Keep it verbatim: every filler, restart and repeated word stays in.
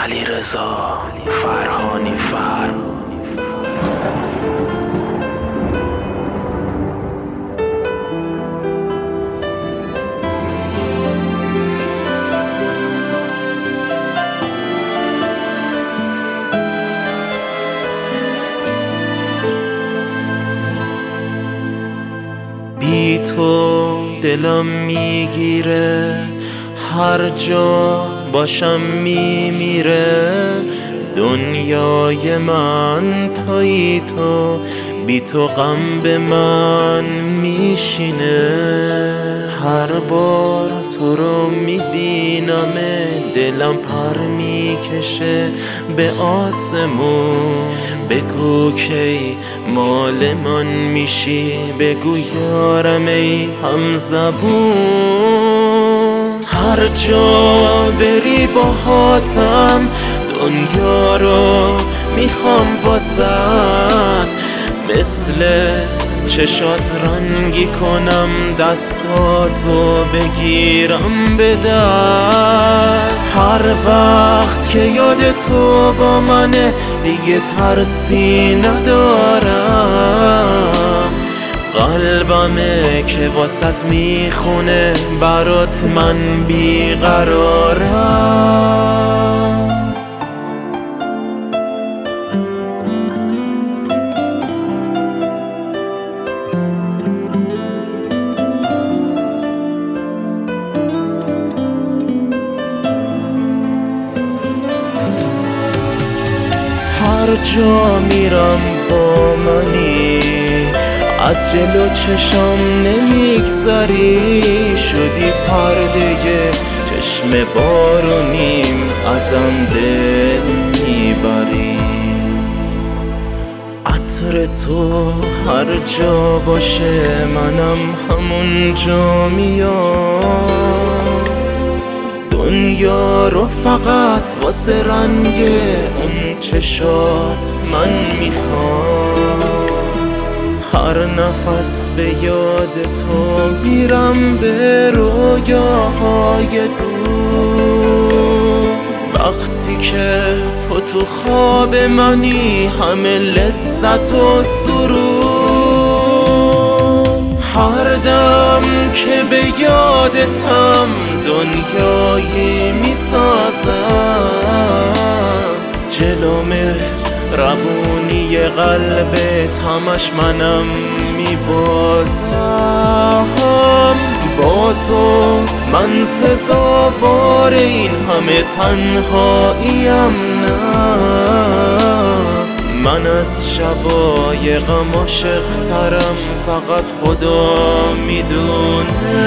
علیرضا فرهانی فر بی تو دلم میگیره، هر جا باشم میمیره. دنیای من تویی تو، بی تو غم به من میشینه. هر بار تو رو میبینم دلم پر میکشه به آسمون. بگو کی مال من میشی، بگو یارم ای همزبون. هر جا بری باهاتم، دنیا رو میخوام واسط. مثل چشات رنگی کنم، دستاتو بگیرم به دست. هر وقت که یاد تو با منه دیگه ترسی ندارم. قلبمه که واسط میخونه، برات من بیقرارم. هر جا میرم با منی، از جلو چشم نمیگذری. شدی پرده چشم بارونیم، ازم دل میبری. عطر تو هر جا باشه، منم همون جا میام. دنیا رو فقط واسه رنگ اون چشات من میخوام. هر نفس به یاد تو میرم به رویاهای دور. وقتی که تو تو خواب منی، همه لذت و سرور. هر دم که به یادتم دنیایی میسازم. جلومه ربونی قلبت همش منم میبازم. با تو من سزاوار این همه تنهاییم نه. من از شبای غم عاشق ترم، فقط خدا میدونه.